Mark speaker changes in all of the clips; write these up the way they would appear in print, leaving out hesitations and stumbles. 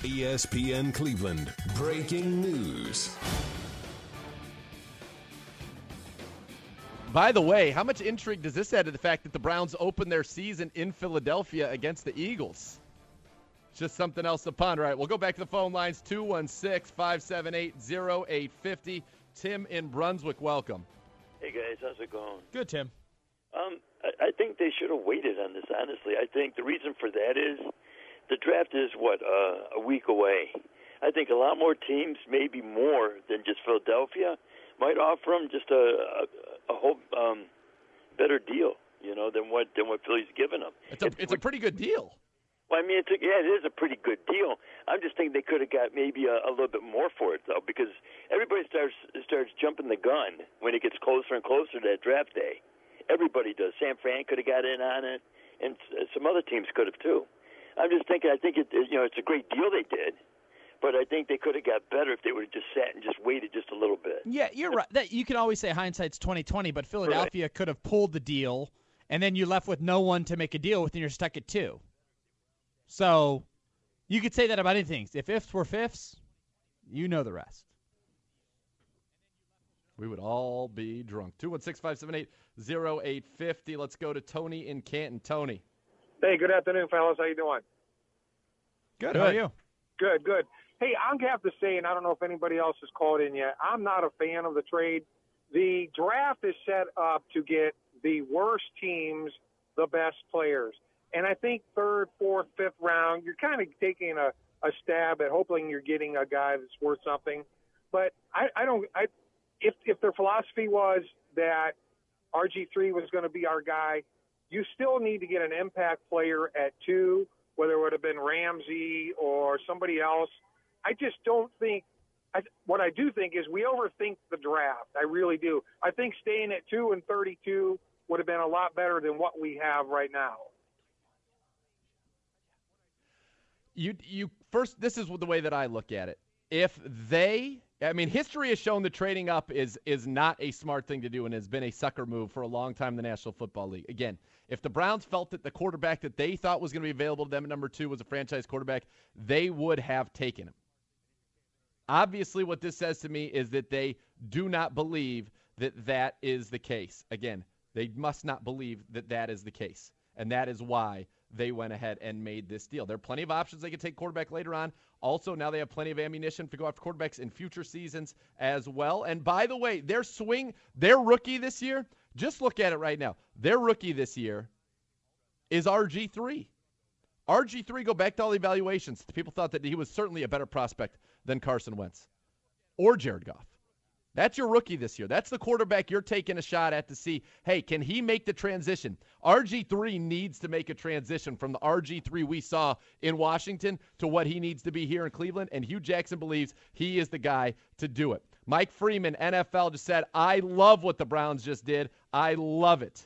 Speaker 1: ESPN Cleveland, breaking news.
Speaker 2: By the way, how much intrigue does this add to the fact that the Browns opened their season in Philadelphia against the Eagles? Just something else to ponder. All right, we'll go back to the phone lines, 216-578-0850. Tim in Brunswick, welcome.
Speaker 3: Hey, guys, how's it going?
Speaker 4: Good, Tim.
Speaker 3: I think they should have waited on this, honestly. I think the reason for that is the draft is, a week away. I think a lot more teams, maybe more than just Philadelphia, might offer them just a whole better deal, than what Philly's given them.
Speaker 2: It's a pretty good deal.
Speaker 3: Well, I mean, it is a pretty good deal. I'm just thinking they could have got maybe a little bit more for it, though, because everybody starts jumping the gun when it gets closer and closer to that draft day. Everybody does. San Fran could have got in on it, and some other teams could have too. I'm just thinking. I think it's a great deal they did, but I think they could have got better if they would have just sat and just waited just a little bit.
Speaker 4: Yeah, you're right. That you can always say hindsight's 20/20, but Philadelphia could have pulled the deal, and then you're left with no one to make a deal with, and you're stuck at 2. So you could say that about anything. If ifs were fifths, you know the rest.
Speaker 2: We would all be drunk. 216-578-0850. Let's go to Tony in Canton. Tony.
Speaker 5: Hey, good afternoon, fellas. How you doing?
Speaker 4: Good. How are you?
Speaker 5: Good. Hey, I'm going to have to say, and I don't know if anybody else has called in yet, I'm not a fan of the trade. The draft is set up to get the worst teams the best players. And I think third, fourth, fifth round, you're kind of taking a stab at hoping you're getting a guy that's worth something. But if their philosophy was that RG3 was going to be our guy, you still need to get an impact player at 2, whether it would have been Ramsey or somebody else. I just don't think what I do think is we overthink the draft. I really do. I think staying at 2 and 32 would have been a lot better than what we have right now.
Speaker 2: You first, this is the way that I look at it. History has shown that trading up is not a smart thing to do and has been a sucker move for a long time in the National Football League. Again, if the Browns felt that the quarterback that they thought was going to be available to them at number 2 was a franchise quarterback, they would have taken him. Obviously, what this says to me is that they do not believe that that is the case. Again, they must not believe that that is the case, and that is why they went ahead and made this deal. There are plenty of options. They can take quarterback later on. Also, now they have plenty of ammunition to go after quarterbacks in future seasons as well. And by the way, their rookie this year, just look at it right now. Their rookie this year is RG3. RG3, go back to all the evaluations. People thought that he was certainly a better prospect than Carson Wentz or Jared Goff. That's your rookie this year. That's the quarterback you're taking a shot at to see, hey, can he make the transition? RG3 needs to make a transition from the RG3 we saw in Washington to what he needs to be here in Cleveland, and Hugh Jackson believes he is the guy to do it. Mike Freeman, NFL, just said, I love what the Browns just did. I love it.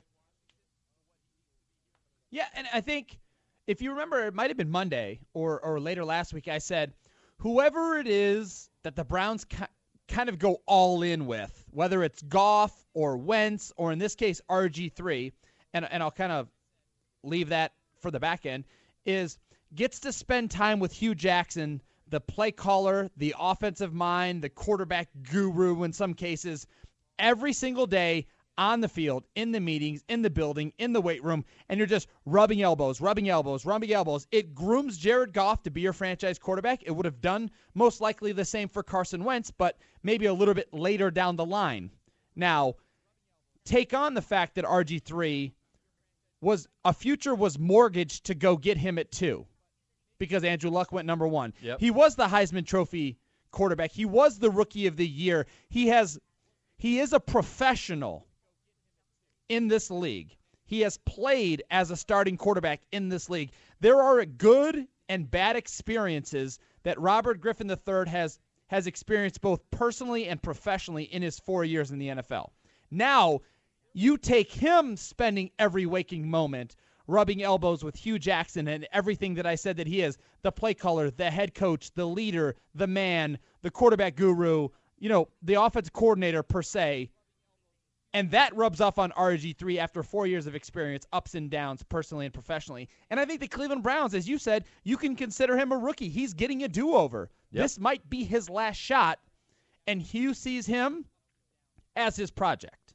Speaker 4: Yeah, and I think if you remember, it might have been Monday or later last week, I said, whoever it is that the Browns kind of go all in with, whether it's Goff or Wentz or in this case RG3, and I'll kind of leave that for the back end, is gets to spend time with Hugh Jackson, the play caller, the offensive mind, the quarterback guru in some cases, every single day on the field, in the meetings, in the building, in the weight room, and you're just rubbing elbows. It grooms Jared Goff to be your franchise quarterback. It would have done most likely the same for Carson Wentz, but maybe a little bit later down the line. Now, take on the fact that RG3 was mortgaged to go get him at 2 because Andrew Luck went number 1.
Speaker 2: Yep.
Speaker 4: He was the Heisman Trophy quarterback. He was the Rookie of the Year. He is a professional in this league. He has played as a starting quarterback in this league. There are good and bad experiences that Robert Griffin III has experienced both personally and professionally in his 4 years in the NFL. Now, you take him spending every waking moment rubbing elbows with Hugh Jackson and everything that I said that he is, the play caller, the head coach, the leader, the man, the quarterback guru, the offensive coordinator per se, And that rubs off on RG3 after 4 years of experience, ups and downs, personally and professionally. And I think the Cleveland Browns, as you said, you can consider him a rookie. He's getting a do-over. Yep. This might be his last shot, and Hugh sees him as his project.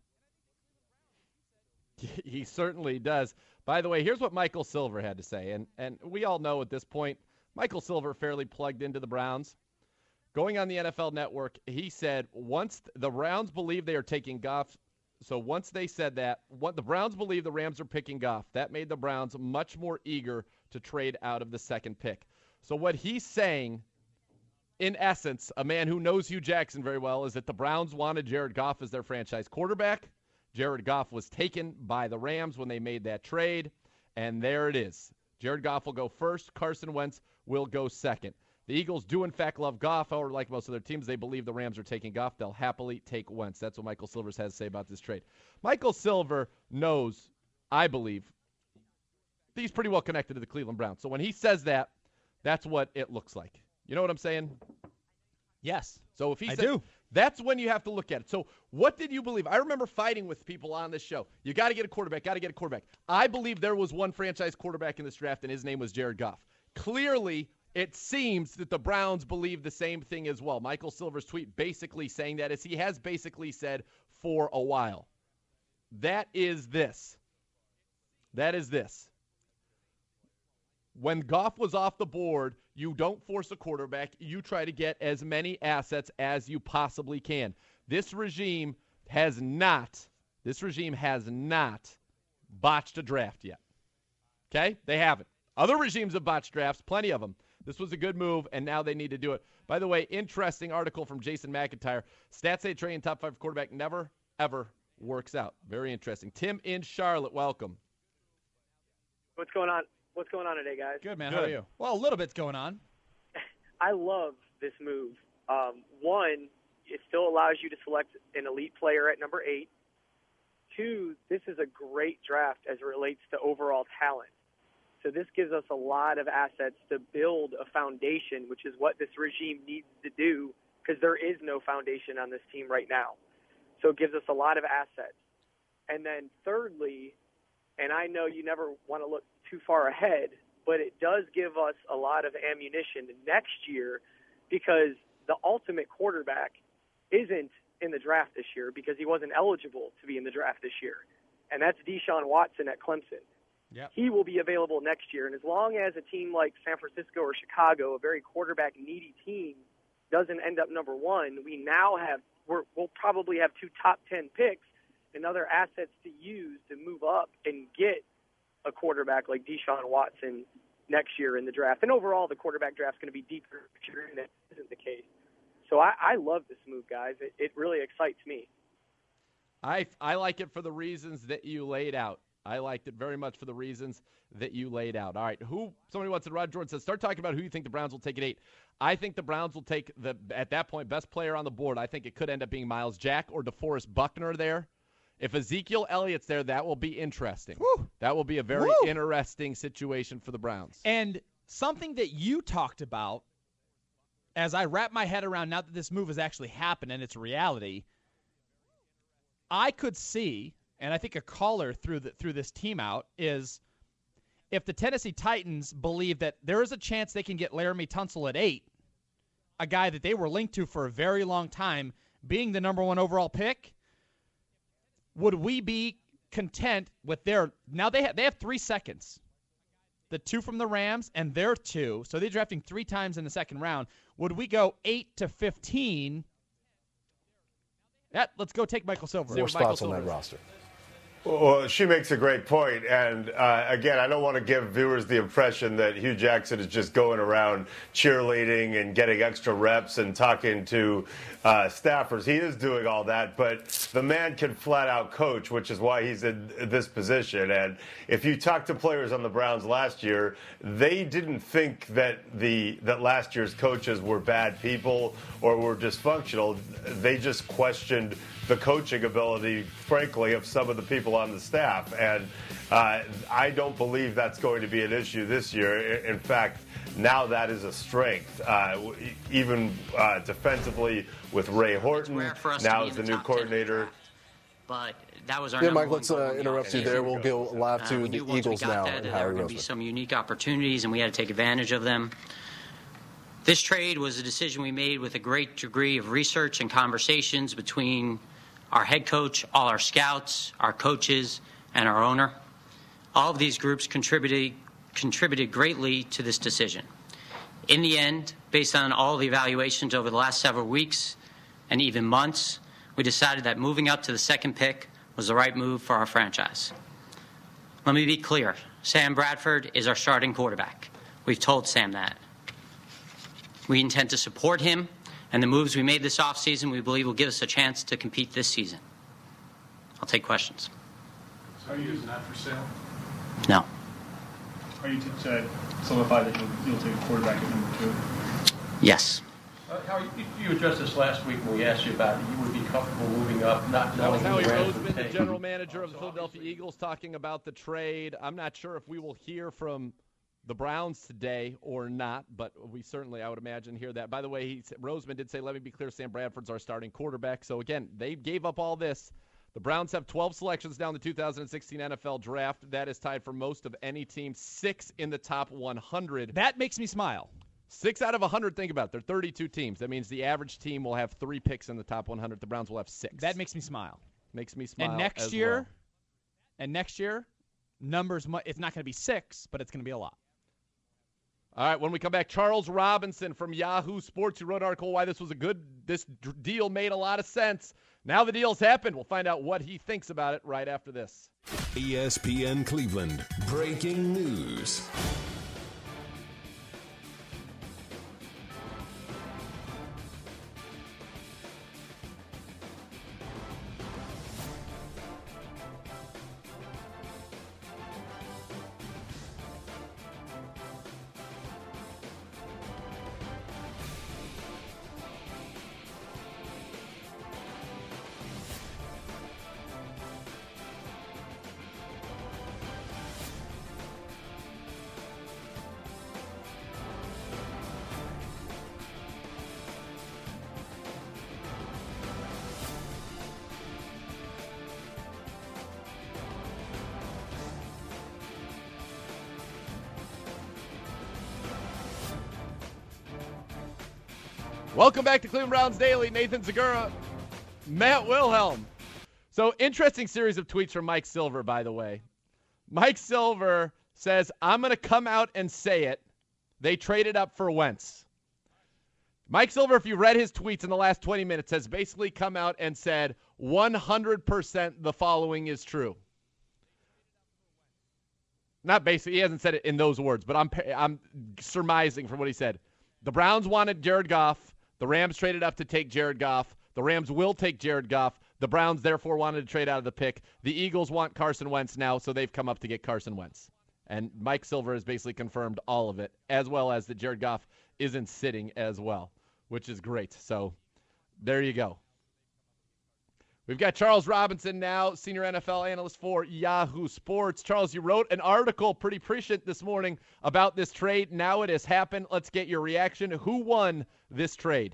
Speaker 2: He certainly does. By the way, here's what Michael Silver had to say. And we all know at this point, Michael Silver fairly plugged into the Browns. Going on the NFL Network, he said once the Browns believe they are taking Goff, so once they said that, what the Browns believe the Rams are picking Goff, that made the Browns much more eager to trade out of the second pick. So what he's saying, in essence, a man who knows Hugh Jackson very well, is that the Browns wanted Jared Goff as their franchise quarterback. Jared Goff was taken by the Rams when they made that trade, and there it is. Jared Goff will go first. Carson Wentz will go second. The Eagles do, in fact, love Goff. However, like most of their teams, they believe the Rams are taking Goff. They'll happily take Wentz. That's what Michael Silver has to say about this trade. Michael Silver knows, I believe, he's pretty well connected to the Cleveland Browns. So when he says that, that's what it looks like. You know what I'm saying?
Speaker 4: Yes.
Speaker 2: So if he
Speaker 4: I
Speaker 2: said,
Speaker 4: do.
Speaker 2: That's when you have to look at it. So what did you believe? I remember fighting with people on this show. You got to get a quarterback, got to get a quarterback. I believe there was one franchise quarterback in this draft, and his name was Jared Goff. Clearly, it seems that the Browns believe the same thing as well. Michael Silver's tweet basically saying that, as he has basically said for a while. That is this. When Goff was off the board, you don't force a quarterback. You try to get as many assets as you possibly can. This regime has not botched a draft yet. Okay? They haven't. Other regimes have botched drafts, plenty of them. This was a good move, and now they need to do it. By the way, interesting article from Jason McIntyre. Stats say trading top 5 quarterback never, ever works out. Very interesting. Tim in Charlotte, welcome.
Speaker 6: What's going on? What's going on today, guys?
Speaker 4: Good, man. How are you? Well, a little bit's going on.
Speaker 6: I love this move. One, it still allows you to select an elite player at number 8. 2, this is a great draft as it relates to overall talent. So this gives us a lot of assets to build a foundation, which is what this regime needs to do, because there is no foundation on this team right now. So it gives us a lot of assets. And then thirdly, and I know you never want to look too far ahead, but it does give us a lot of ammunition next year, because the ultimate quarterback isn't in the draft this year because he wasn't eligible to be in the draft this year. And that's Deshaun Watson at Clemson.
Speaker 4: Yep.
Speaker 6: He will be available next year. And as long as a team like San Francisco or Chicago, a very quarterback-needy team, doesn't end up number 1, we'll probably have 2 top 10 picks and other assets to use to move up and get a quarterback like Deshaun Watson next year in the draft. And overall, the quarterback draft is going to be deeper next year, and that isn't the case. So I love this move, guys. It really excites me.
Speaker 2: I like it for the reasons that you laid out. I liked it very much for the reasons that you laid out. All right, somebody wants to, Rod Jordan says, start talking about who you think the Browns will take at 8. I think the Browns will take, at that point, best player on the board. I think it could end up being Myles Jack or DeForest Buckner there. If Ezekiel Elliott's there, that will be interesting.
Speaker 4: Woo.
Speaker 2: That will be a very interesting situation for the Browns.
Speaker 4: And something that you talked about, as I wrap my head around now that this move has actually happened and it's reality, I could see, and I think a caller through this team out, is if the Tennessee Titans believe that there is a chance they can get Laramie Tunsil at 8, a guy that they were linked to for a very long time, being the number 1 overall pick, would we be content with their – now they have 3 seconds, the 2 from the Rams and their 2, so they're drafting 3 times in the second round. Would we go 8 to 15? Let's go take Michael Silver.
Speaker 7: More spots on that roster.
Speaker 8: Well, she makes a great point. And, again, I don't want to give viewers the impression that Hugh Jackson is just going around cheerleading and getting extra reps and talking to staffers. He is doing all that, but the man can flat out coach, which is why he's in this position. And if you talk to players on the Browns last year, they didn't think that that last year's coaches were bad people or were dysfunctional. They just questioned the coaching ability, frankly, of some of the people on the staff. And I don't believe that's going to be an issue this year. In fact, now that is a strength. Even defensively with Ray Horton, now as the new coordinator.
Speaker 9: But
Speaker 7: that was our
Speaker 9: Yeah,
Speaker 7: number
Speaker 9: Mike,
Speaker 7: one
Speaker 9: let's
Speaker 7: goal in the
Speaker 9: interrupt you
Speaker 7: offseason.
Speaker 9: there. We'll go live to
Speaker 7: We
Speaker 9: the
Speaker 7: knew once
Speaker 9: Eagles
Speaker 7: we got
Speaker 9: now
Speaker 7: there
Speaker 9: and
Speaker 7: that
Speaker 9: Howie
Speaker 7: there were going to be
Speaker 9: Roseman.
Speaker 7: some unique opportunities, and we had to take advantage of them. This trade was a decision we made with a great degree of research and conversations between our head coach, all our scouts, our coaches, and our owner. All of these groups contributed greatly to this decision. In the end, based on all the evaluations over the last several weeks and even months, we decided that moving up to the second pick was the right move for our franchise. Let me be clear. Sam Bradford is our starting quarterback. We've told Sam that. We intend to support him, and the moves we made this offseason we believe will give us a chance to compete this season. I'll take questions.
Speaker 10: So are you using that for sale?
Speaker 7: No.
Speaker 10: Are you solidify that you'll take a quarterback at number 2?
Speaker 7: Yes.
Speaker 11: Howie, you addressed this last week when we asked you about it. You would be comfortable moving up, not
Speaker 2: That was
Speaker 11: knowing
Speaker 2: Howie
Speaker 11: who
Speaker 2: Roseman, the general manager of the Philadelphia Eagles, talking about the trade. I'm not sure if we will hear from the Browns today or not, but we certainly, I would imagine, hear that. By the way, Roseman did say, let me be clear, Sam Bradford's our starting quarterback. So, again, they gave up all this. The Browns have 12 selections down the 2016 NFL Draft. That is tied for most of any team, 6 in the top 100.
Speaker 4: That makes me smile.
Speaker 2: 6 out of 100, think about it. There are 32 teams. That means the average team will have 3 picks in the top 100. The Browns will have 6.
Speaker 4: That makes me smile.
Speaker 2: Makes me smile.
Speaker 4: And next year, numbers, it's not going to be 6, but it's going to be a lot.
Speaker 2: All right, when we come back, Charles Robinson from Yahoo Sports, who wrote an article why this deal made a lot of sense. Now the deal's happened. We'll find out what he thinks about it right after this.
Speaker 1: ESPN Cleveland, breaking news.
Speaker 2: Welcome back to Cleveland Browns Daily. Nathan Zagura, Matt Wilhelm. So, interesting series of tweets from Mike Silver, by the way. Mike Silver says, I'm going to come out and say it. They traded up for Wentz. Mike Silver, if you read his tweets in the last 20 minutes, has basically come out and said 100% the following is true. Not basically, he hasn't said it in those words, but I'm surmising from what he said. The Browns wanted Jared Goff. The Rams traded up to take Jared Goff. The Rams will take Jared Goff. The Browns, therefore, wanted to trade out of the pick. The Eagles want Carson Wentz now, so they've come up to get Carson Wentz. And Mike Silver has basically confirmed all of it, as well as that Jared Goff isn't sitting as well, which is great. So there you go. We've got Charles Robinson now, senior NFL analyst for Yahoo Sports. Charles, you wrote an article pretty prescient this morning about this trade. Now it has happened. Let's get your reaction. Who won this trade?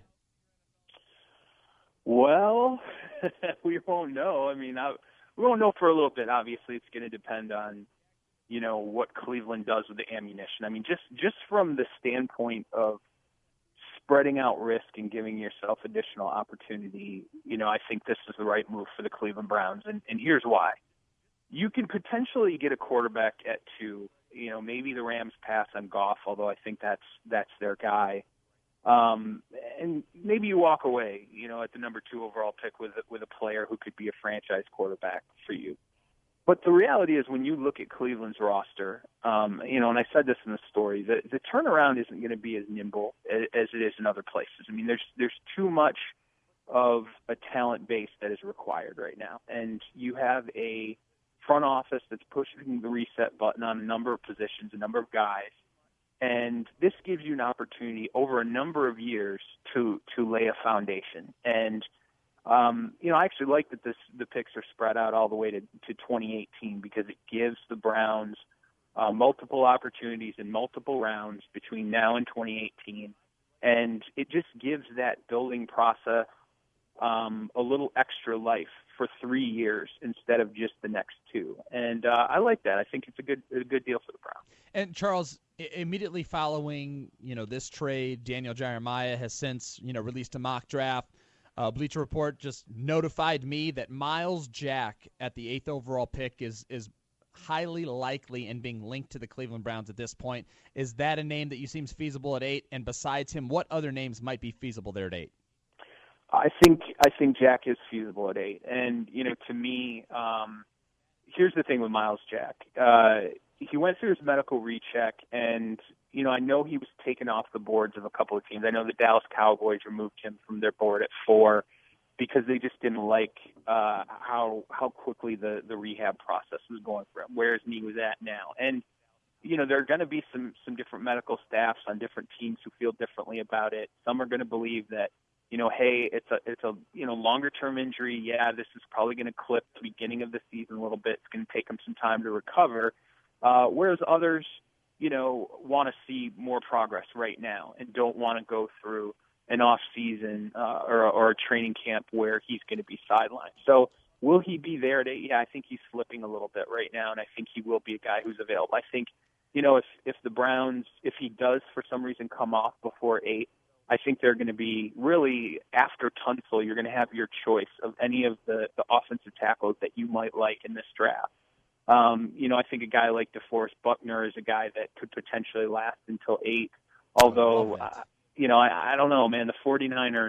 Speaker 12: Well, we won't know. I mean, we won't know for a little bit. Obviously, it's going to depend on, what Cleveland does with the ammunition. I mean, just from the standpoint of spreading out risk and giving yourself additional opportunity, I think this is the right move for the Cleveland Browns. And here's why. You can potentially get a quarterback at 2. Maybe the Rams pass on Goff, although I think that's their guy. And maybe you walk away, at the number 2 overall pick with a player who could be a franchise quarterback for you. But the reality is when you look at Cleveland's roster, and I said this in the story, the turnaround isn't going to be as nimble as it is in other places. I mean, there's too much of a talent base that is required right now. And you have a front office that's pushing the reset button on a number of positions, a number of guys. And this gives you an opportunity over a number of years to lay a foundation. And I actually like that the picks are spread out all the way to 2018 because it gives the Browns multiple opportunities in multiple rounds between now and 2018. And it just gives that building process a little extra life for 3 years instead of just the next 2. And I like that. I think it's a good deal for the Browns.
Speaker 4: And Charles, immediately following, this trade, Daniel Jeremiah has since, released a mock draft. Bleacher Report just notified me that Miles Jack at the 8th overall pick is highly likely and being linked to the Cleveland Browns at this point. Is that a name that you seems feasible at 8? And besides him, what other names might be feasible there at 8?
Speaker 12: I think Jack is feasible at 8. And, to me, here's the thing with Miles Jack. He went through his medical recheck, and, I know he was taken off the boards of a couple of teams. I know the Dallas Cowboys removed him from their board at 4 because they just didn't like how quickly the rehab process was going for him, where his knee was at now. And, there are going to be some different medical staffs on different teams who feel differently about it. Some are going to believe that, hey, it's a longer term injury. Yeah, this is probably going to clip the beginning of the season a little bit. It's going to take him some time to recover. Whereas others, want to see more progress right now and don't want to go through an off season or a training camp where he's going to be sidelined. So will he be there at 8? Yeah, I think he's slipping a little bit right now, and I think he will be a guy who's available. I think, if the Browns, if he does for some reason come off before 8, I think they're going to be really, after Tunsil, you're going to have your choice of any of the offensive tackles that you might like in this draft. I think a guy like DeForest Buckner is a guy that could potentially last until 8. Although, I don't know, man. The 49ers,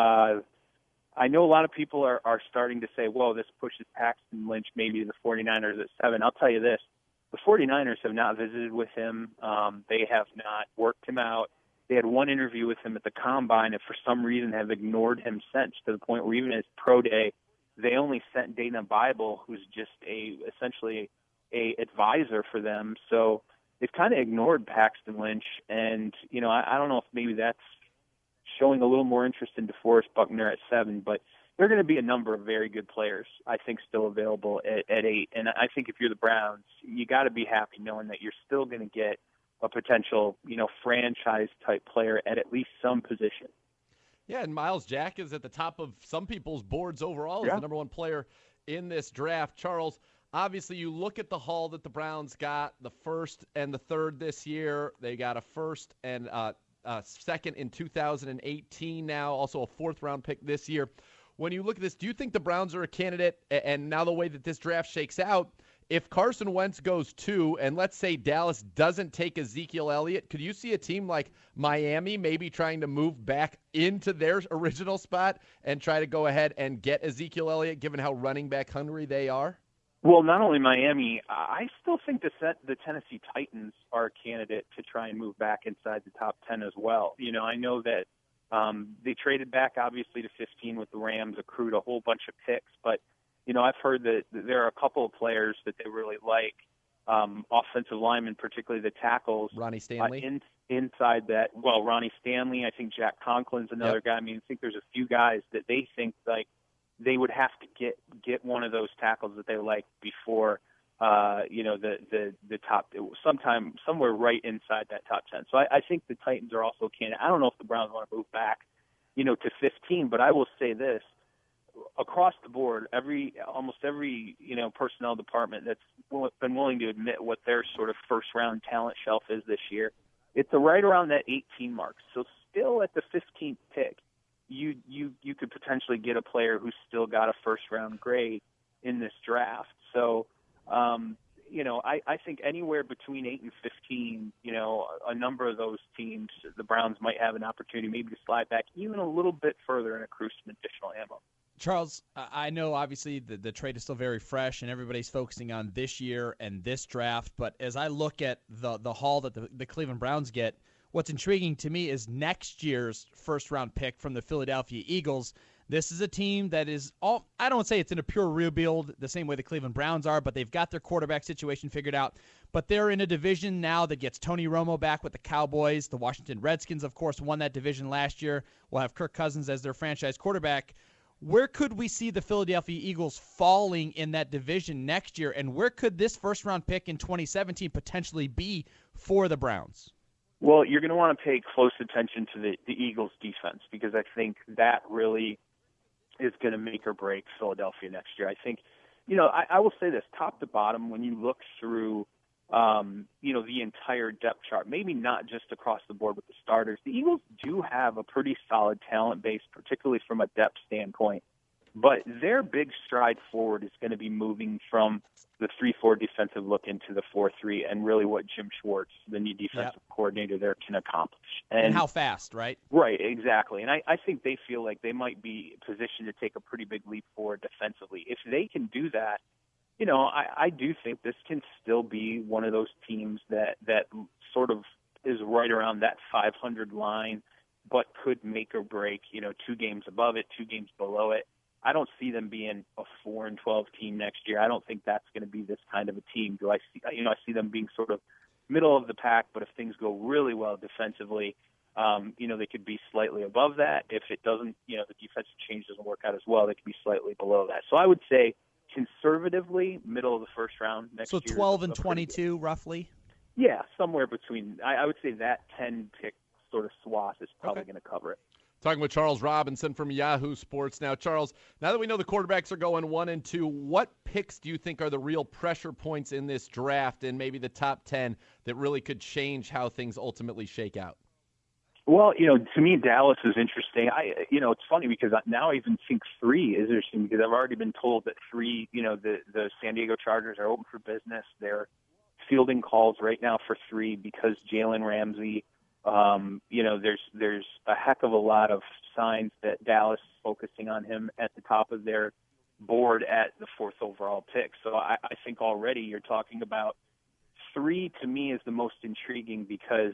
Speaker 12: I know a lot of people are starting to say, whoa, this pushes Paxton Lynch maybe to the 49ers at 7. I'll tell you this. The 49ers have not visited with him. They have not worked him out. They had one interview with him at the Combine and for some reason have ignored him since, to the point where even his pro day, they only sent Dana Bible, who's just essentially a advisor for them. So they've kind of ignored Paxton Lynch. And, I don't know if maybe that's showing a little more interest in DeForest Buckner at 7, but there are going to be a number of very good players, I think, still available at 8. And I think if you're the Browns, you got to be happy knowing that you're still going to get a potential, franchise-type player at least some position.
Speaker 2: Yeah, and Miles Jack is at the top of some people's boards overall as the number 1 player in this draft. Charles, obviously you look at the haul that the Browns got, the 1st and the 3rd this year. They got a 1st and 2nd in 2018 now, also a 4th-round pick this year. When you look at this, do you think the Browns are a candidate, and now the way that this draft shakes out, if Carson Wentz goes 2, and let's say Dallas doesn't take Ezekiel Elliott, could you see a team like Miami maybe trying to move back into their original spot and try to go ahead and get Ezekiel Elliott, given how running back hungry they are?
Speaker 12: Well, not only Miami, I still think the Tennessee Titans are a candidate to try and move back inside the top 10 as well. I know that they traded back, obviously, to 15 with the Rams, accrued a whole bunch of picks, but I've heard that there are a couple of players that they really like, offensive linemen, particularly the tackles.
Speaker 2: Ronnie Stanley?
Speaker 12: Inside that, Ronnie Stanley, I think Jack Conklin's another guy. I mean, I think there's a few guys that they think like they would have to get one of those tackles that they like before, the top, somewhere right inside that top 10. So I think the Titans are also a candidate. I don't know if the Browns want to move back, to 15, but I will say this. Across the board, almost every personnel department that's been willing to admit what their sort of first-round talent shelf is this year, it's right around that 18 mark. So still at the 15th pick, you could potentially get a player who's still got a first-round grade in this draft. So, I think anywhere between 8 and 15, a number of those teams, the Browns might have an opportunity maybe to slide back even a little bit further and accrue some additional ammo.
Speaker 4: Charles, I know obviously the trade is still very fresh and everybody's focusing on this year and this draft, but as I look at the haul that the Cleveland Browns get, what's intriguing to me is next year's first-round pick from the Philadelphia Eagles. This is a team that is I don't say it's in a pure rebuild the same way the Cleveland Browns are, but they've got their quarterback situation figured out. But they're in a division now that gets Tony Romo back with the Cowboys. The Washington Redskins, of course, won that division last year. Will have Kirk Cousins as their franchise quarterback. Where could we see the Philadelphia Eagles falling in that division next year, and where could this first-round pick in 2017 potentially be for the Browns?
Speaker 12: Well, you're going to want to pay close attention to the Eagles' defense because I think that really is going to make or break Philadelphia next year. I think, I will say this, top to bottom, when you look through, the entire depth chart, maybe not just across the board with the starters, the Eagles do have a pretty solid talent base, particularly from a depth standpoint. But their big stride forward is going to be moving from the 3-4 defensive look into the 4-3, and really what Jim Schwartz, the new defensive coordinator there, can accomplish.
Speaker 4: And how fast, right?
Speaker 12: Right, exactly. And I think they feel like they might be positioned to take a pretty big leap forward defensively. If they can do that, I do think this can still be one of those teams that sort of is right around that 500 line, but could make or break, 2 games above it, 2 games below it. I don't see them being a 4-12 team next year. I don't think that's going to be this kind of a team. I see them being sort of middle of the pack, but if things go really well defensively, they could be slightly above that. If it doesn't, the defensive change doesn't work out as well, they could be slightly below that. So I would say conservatively middle of the first round next year.
Speaker 4: So 12 and 22 roughly?
Speaker 12: Yeah, somewhere between. I would say that 10-pick sort of swath is probably going to cover it.
Speaker 2: Talking with Charles Robinson from Yahoo Sports. Now, Charles, now that we know the quarterbacks are going 1 and 2, what picks do you think are the real pressure points in this draft and maybe the top 10 that really could change how things ultimately shake out?
Speaker 12: Well, to me, Dallas is interesting. It's funny because now I even think 3 is interesting because I've already been told that 3, the San Diego Chargers are open for business. They're fielding calls right now for 3 because Jalen Ramsey, there's a heck of a lot of signs that Dallas is focusing on him at the top of their board at the 4th overall pick. So I think already you're talking about 3 to me is the most intriguing because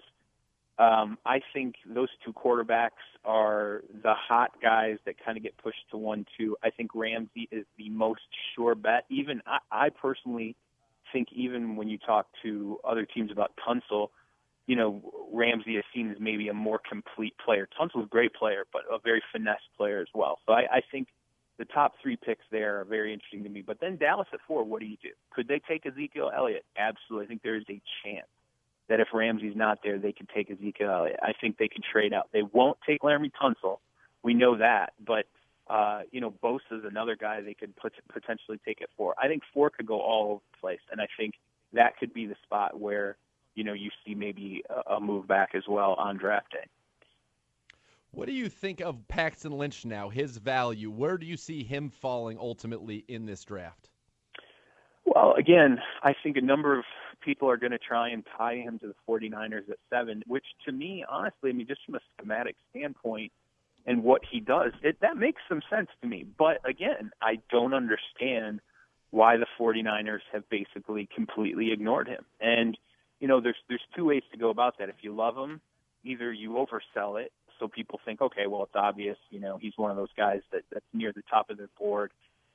Speaker 12: I think those 2 quarterbacks are the hot guys that kind of get pushed to 1-2. I think Ramsey is the most sure bet. Even I personally think even when you talk to other teams about Tunsil, Ramsey is seen as maybe a more complete player. Tunsil's a great player, but a very finesse player as well. So I think the top 3 picks there are very interesting to me. But then Dallas at 4, what do you do? Could they take Ezekiel Elliott? Absolutely. I think there is a chance that if Ramsey's not there, they could take Ezekiel Elliott. I think they could trade out. They won't take Laremy Tunsil. We know that. But, Bosa's another guy they could potentially take at 4. I think 4 could go all over the place. And I think that could be the spot where, you see maybe a move back as well on draft day.
Speaker 2: What do you think of Paxton Lynch now, his value? Where do you see him falling ultimately in this draft?
Speaker 12: Well, again, I think a number of people are going to try and tie him to the 49ers at 7, which to me, honestly, just from a schematic standpoint and what he does, that makes some sense to me. But again, I don't understand why the 49ers have basically completely ignored him. And there's 2 ways to go about that. If you love him, either you oversell it, so people think, okay, well, it's obvious, he's one of those guys that's near the top of their board,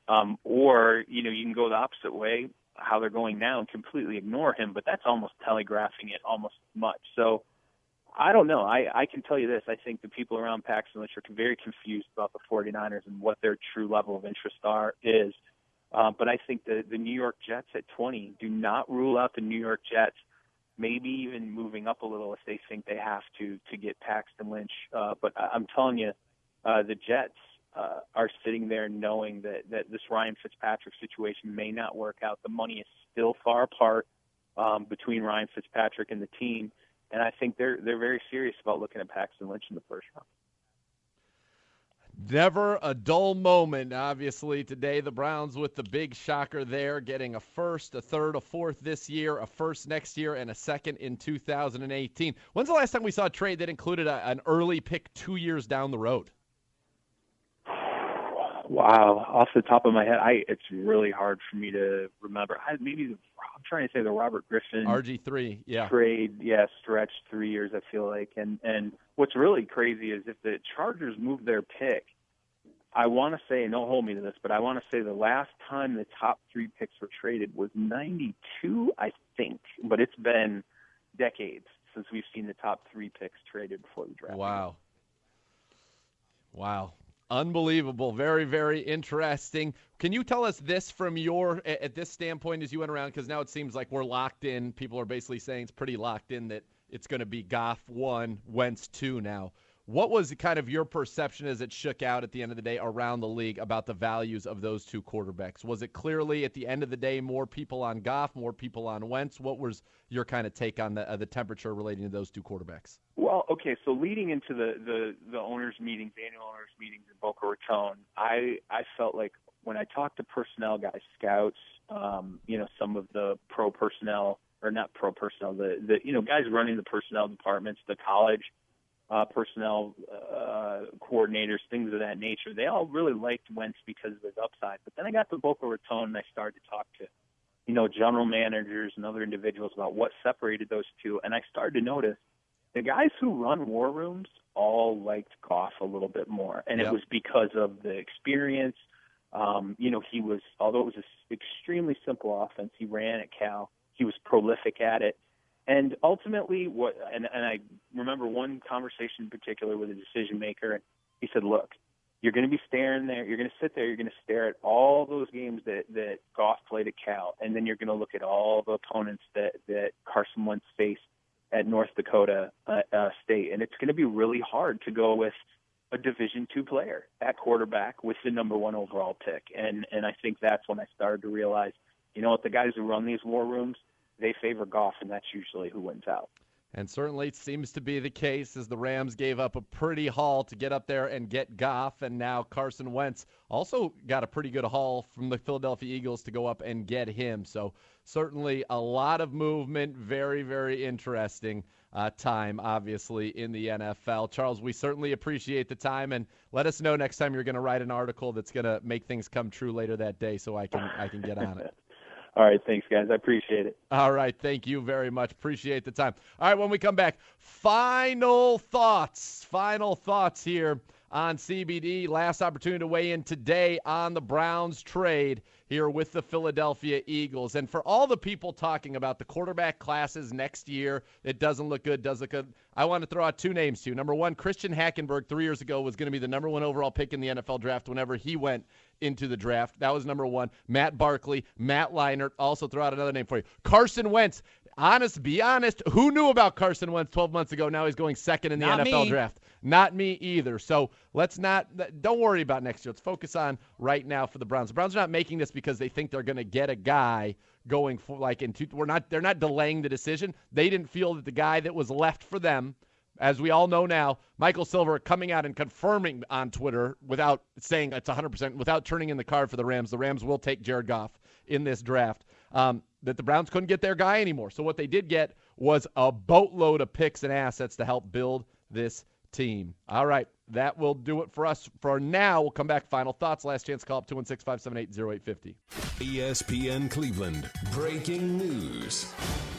Speaker 12: or you can go the opposite way, how they're going now, and completely ignore him. But that's almost telegraphing it almost as much. So I don't know. I can tell you this. I think the people around Paxton Lynch are very confused about the 49ers and what their true level of interest is. But I think the New York Jets at 20, do not rule out the New York Jets, maybe even moving up a little if they think they have to get Paxton Lynch. But I'm telling you, the Jets are sitting there knowing that this Ryan Fitzpatrick situation may not work out. The money is still far apart between Ryan Fitzpatrick and the team, and I think they're very serious about looking at Paxton Lynch in the first round.
Speaker 2: Never a dull moment, obviously. Today, the Browns with the big shocker there, getting a first, a third, a fourth this year, a first next year, and a second in 2018. When's the last time we saw a trade that included an early pick 2 years down the road?
Speaker 12: Wow. Off the top of my head, it's really hard for me to remember. I'm trying to say the Robert Griffin
Speaker 2: RG3, yeah.
Speaker 12: Trade, stretched 3 years, I feel like. And what's really crazy is if the Chargers move their pick, I want to say, and don't hold me to this, but I want to say the last time the top 3 picks were traded was 92, I think. But it's been decades since we've seen the top 3 picks traded before the draft.
Speaker 2: Wow. Unbelievable. Very, very interesting. Can you tell us this from at this standpoint as you went around? Because now it seems like we're locked in. People are basically saying it's pretty locked in that it's going to be Goff 1, Wentz 2 now. What was kind of your perception as it shook out at the end of the day around the league about the values of those two quarterbacks? Was it clearly at the end of the day more people on Goff, more people on Wentz? What was your kind of take on the temperature relating to those two quarterbacks?
Speaker 12: Well, okay, so leading into the owners' meetings, annual owners' meetings in Boca Raton, I felt like when I talked to personnel guys, scouts, some of the pro personnel, or not pro personnel, the guys running the personnel departments, the college personnel coordinators, things of that nature, they all really liked Wentz because of his upside. But then I got to Boca Raton and I started to talk to, general managers and other individuals about what separated those two. And I started to notice the guys who run war rooms all liked Goff a little bit more. And It was because of the experience. He was, although it was an extremely simple offense, he ran at Cal. He was prolific at it. And ultimately, and I remember one conversation in particular with a decision maker, and he said, look, you're going to be staring there, you're going to sit there, you're going to stare at all those games that Goff played at Cal, and then you're going to look at all the opponents that Carson Wentz faced at North Dakota State, and it's going to be really hard to go with a Division II player at quarterback with the number 1 overall pick. And I think that's when I started to realize, the guys who run these war rooms, they favor Goff, and that's usually who wins out.
Speaker 2: And certainly it seems to be the case as the Rams gave up a pretty haul to get up there and get Goff, and now Carson Wentz also got a pretty good haul from the Philadelphia Eagles to go up and get him. So certainly a lot of movement, very, very interesting time, obviously, in the NFL. Charles, we certainly appreciate the time, and let us know next time you're going to write an article that's going to make things come true later that day so I can get on it.
Speaker 12: All right, thanks, guys. I appreciate it.
Speaker 2: All right, thank you very much. Appreciate the time. All right, when we come back, final thoughts here on CBD. Last opportunity to weigh in today on the Browns trade here with the Philadelphia Eagles. And for all the people talking about the quarterback classes next year, it doesn't look good, I want to throw out two names to you. Number one, Christian Hackenberg 3 years ago was going to be the number 1 overall pick in the NFL draft whenever he went into the draft. That was number 1. Matt Barkley, Matt Leinart, also throw out another name for you. Carson Wentz. Be honest, who knew about Carson Wentz 12 months ago? Now he's going second in the NFL draft. Not me either. So don't worry about next year. Let's focus on right now for the Browns. The Browns are not making this because they think they're going to get a guy going for they're not delaying the decision. They didn't feel that the guy that was left for them, as we all know now, Michael Silver coming out and confirming on Twitter without saying it's 100%, without turning in the card for the Rams will take Jared Goff in this draft, that the Browns couldn't get their guy anymore. So what they did get was a boatload of picks and assets to help build this team. All right, that will do it for us for now. We'll come back. Final thoughts. Last chance call up 216-578-0850.
Speaker 1: ESPN Cleveland. Breaking news.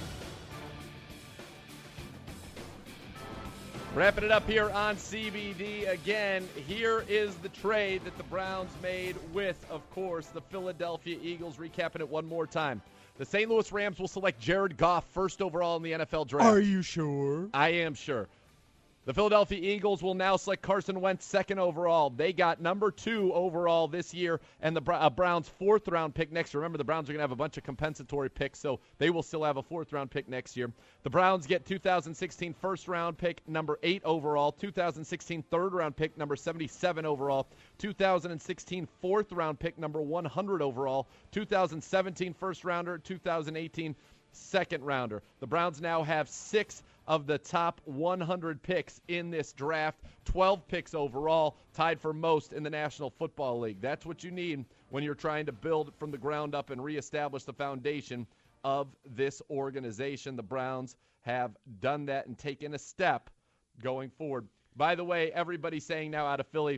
Speaker 2: Wrapping it up here on CBD again. Here is the trade that the Browns made with, of course, the Philadelphia Eagles. Recapping it one more time. The St. Louis Rams will select Jared Goff first overall in the NFL draft.
Speaker 4: Are you sure?
Speaker 2: I am sure. The Philadelphia Eagles will now select Carson Wentz second overall. They got number 2 overall this year, and the Browns' 4th-round pick next year. Remember, the Browns are going to have a bunch of compensatory picks, so they will still have a 4th-round pick next year. The Browns get 2016 first-round pick number 8 overall, 2016 third-round pick number 77 overall, 2016 4th-round pick number 100 overall, 2017 first-rounder, 2018 second-rounder. The Browns now have 6 of the top 100 picks in this draft, 12 picks overall, tied for most in the National Football League. That's what you need when you're trying to build from the ground up and reestablish the foundation of this organization. The Browns have done that and taken a step going forward. By the way, everybody's saying now out of Philly,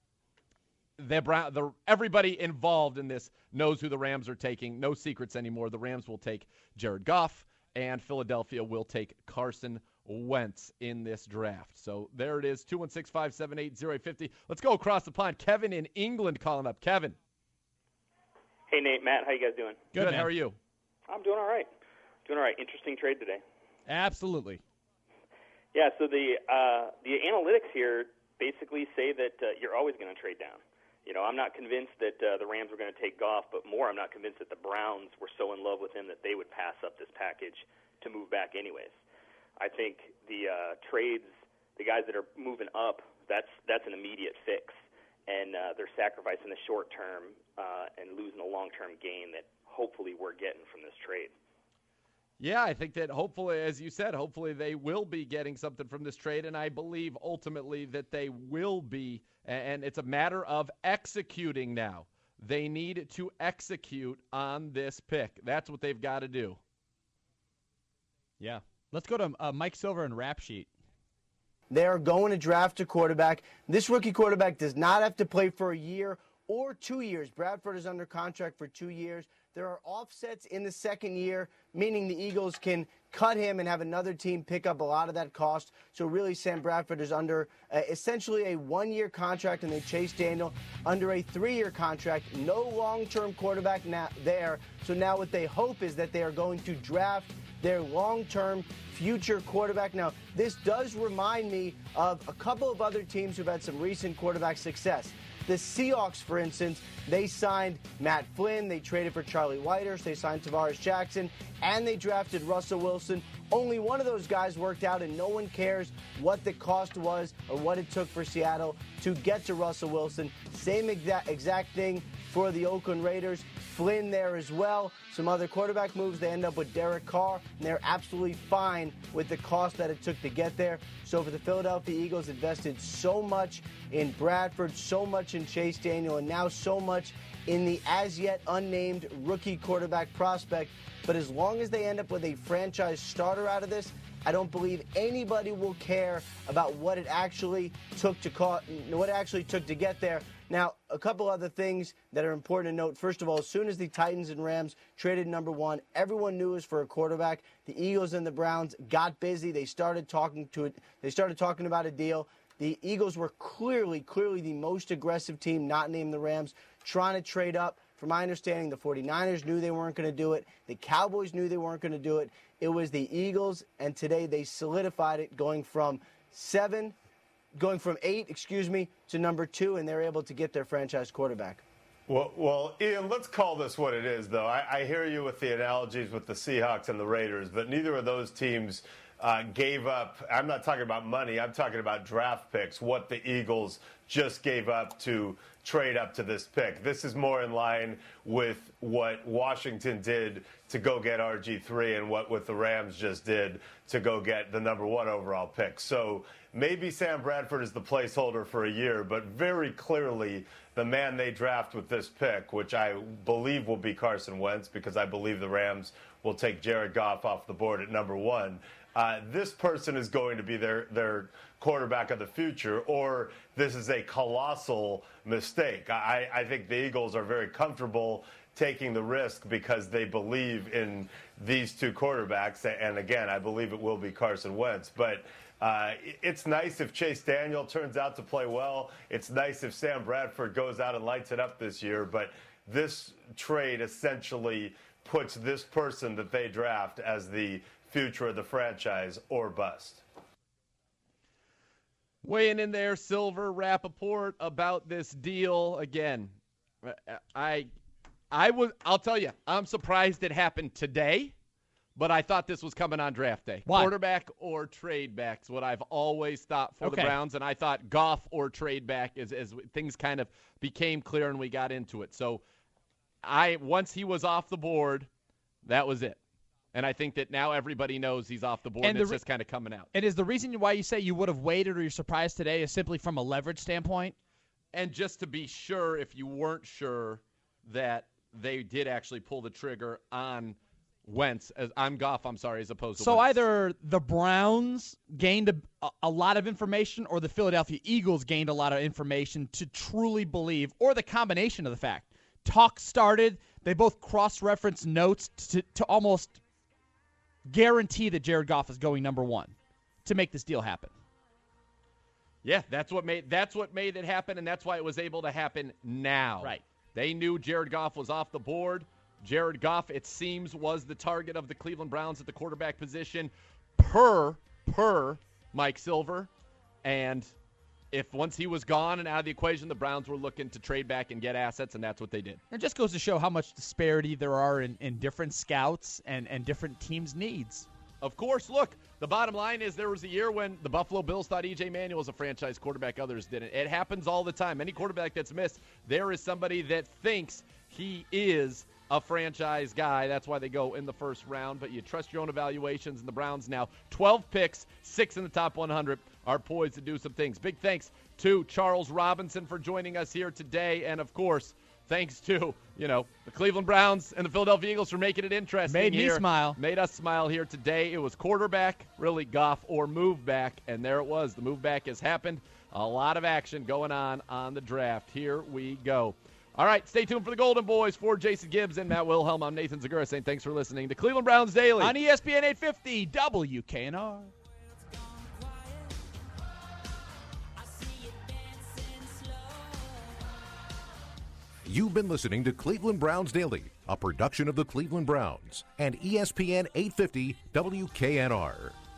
Speaker 2: everybody involved in this knows who the Rams are taking. No secrets anymore. The Rams will take Jared Goff, and Philadelphia will take Carson Wentz in this draft. So there it is, 216-578-0850. Let's go across the pond. Kevin in England calling up. Kevin.
Speaker 9: Hey, Nate, Matt, how you guys doing?
Speaker 2: Good. How are you?
Speaker 9: I'm doing all right. Interesting trade today.
Speaker 4: Absolutely.
Speaker 9: Yeah, so the analytics here basically say that you're always going to trade down. I'm not convinced that the Rams were going to take Goff, but more, I'm not convinced that the Browns were so in love with him that they would pass up this package to move back anyways. I think the trades the guys that are moving up, that's an immediate fix, and they're sacrificing the short term and losing the long term gain that hopefully we're getting from this trade.
Speaker 2: Yeah, I think that hopefully, as you said, hopefully they will be getting something from this trade, and I believe ultimately that they will be, and it's a matter of executing now. They need to execute on this pick. That's what they've got to do.
Speaker 4: Yeah. Let's go to Mike Silver and Rap Sheet.
Speaker 13: They're going to draft a quarterback. This rookie quarterback does not have to play for a year or 2 years. Bradford is under contract for 2 years. There are offsets in the second year, meaning the Eagles can cut him and have another team pick up a lot of that cost. So really, Sam Bradford is under essentially a 1-year contract, and they Chase Daniel under a 3-year contract. No long-term quarterback now there. So now what they hope is that they are going to draft their long-term future quarterback. Now, this does remind me of a couple of other teams who've had some recent quarterback success. The Seahawks, for instance, they signed Matt Flynn, they traded for Charlie Whitehurst, they signed Tavares Jackson, and they drafted Russell Wilson. Only one of those guys worked out, and no one cares what the cost was or what it took for Seattle to get to Russell Wilson. Same exact thing for the Oakland Raiders. Flynn there as well. Some other quarterback moves. They end up with Derek Carr, and they're absolutely fine with the cost that it took to get there. So for the Philadelphia Eagles, invested so much in Bradford, so much in Chase Daniel, and now so much in the as-yet unnamed rookie quarterback prospect. But as long as they end up with a franchise starter out of this, I don't believe anybody will care about what it actually took to get there. Now, a couple other things that are important to note. First of all, as soon as the Titans and Rams traded number 1, everyone knew it was for a quarterback. The Eagles and the Browns got busy. They started talking about a deal. The Eagles were clearly the most aggressive team, not named the Rams, trying to trade up. From my understanding, the 49ers knew they weren't going to do it. The Cowboys knew they weren't going to do it. It was the Eagles, and today they solidified it, going from 8, to number 2, and they're able to get their franchise quarterback.
Speaker 8: Well, Ian, let's call this what it is, though. I hear you with the analogies with the Seahawks and the Raiders, but neither of those teams gave up. I'm not talking about money. I'm talking about draft picks, what the Eagles just gave up to trade up to this pick. This is more in line with what Washington did to go get RG3 and what the Rams just did to go get the number 1 overall pick. So maybe Sam Bradford is the placeholder for a year, but very clearly the man they draft with this pick, which I believe will be Carson Wentz, because I believe the Rams will take Jared Goff off the board at number 1. This person is going to be their quarterback of the future, or this is a colossal mistake. I think the Eagles are very comfortable taking the risk because they believe in these two quarterbacks. And again, I believe it will be Carson Wentz. But it's nice if Chase Daniel turns out to play well. It's nice if Sam Bradford goes out and lights it up this year. But this trade essentially puts this person that they draft as the future of the franchise or bust.
Speaker 2: Weighing in there, Silver, Rappaport, about this deal. Again, I'll tell you, I'm surprised it happened today, but I thought this was coming on draft day.
Speaker 4: Why?
Speaker 2: Quarterback or trade back's what I've always thought for the Browns, and I thought Goff or trade back as things kind of became clear and we got into it. So once he was off the board, that was it. And I think that now everybody knows he's off the board, and it's just kind of coming out.
Speaker 4: And is the reason why you say you would have waited or you're surprised today is simply from a leverage standpoint?
Speaker 2: And just to be sure, if you weren't sure, that they did actually pull the trigger on Goff, as opposed to
Speaker 4: So
Speaker 2: Wentz.
Speaker 4: Either the Browns gained a lot of information or the Philadelphia Eagles gained a lot of information to truly believe, or the combination of the fact. Talk started. They both cross-referenced notes to almost guarantee that Jared Goff is going number 1 to make this deal happen.
Speaker 2: Yeah, that's what made it happen, and that's why it was able to happen now.
Speaker 4: Right.
Speaker 2: They knew Jared Goff was off the board. Jared Goff, it seems, was the target of the Cleveland Browns at the quarterback position per Mike Silver. And if once he was gone and out of the equation, the Browns were looking to trade back and get assets, and that's what they did.
Speaker 4: It just goes to show how much disparity there are in different scouts and different teams' needs.
Speaker 2: Of course, look, the bottom line is there was a year when the Buffalo Bills thought E.J. Manuel was a franchise quarterback. Others didn't. It happens all the time. Any quarterback that's missed, there is somebody that thinks he is a franchise guy. That's why they go in the first round. But you trust your own evaluations, and the Browns now 12 picks, 6 in the top 100, are poised to do some things. Big thanks to Charles Robinson for joining us here today. And, of course, thanks to, the Cleveland Browns and the Philadelphia Eagles for making it interesting.
Speaker 4: Made me smile.
Speaker 2: Made us smile here today. It was quarterback, really Goff, or move back, and there it was. The move back has happened. A lot of action going on the draft. Here we go. All right, stay tuned for the Golden Boys. For Jason Gibbs and Matt Wilhelm, I'm Nathan Zagura saying thanks for listening to Cleveland Browns Daily
Speaker 4: on ESPN 850 WKNR.
Speaker 14: You've been listening to Cleveland Browns Daily, a production of the Cleveland Browns and ESPN 850 WKNR.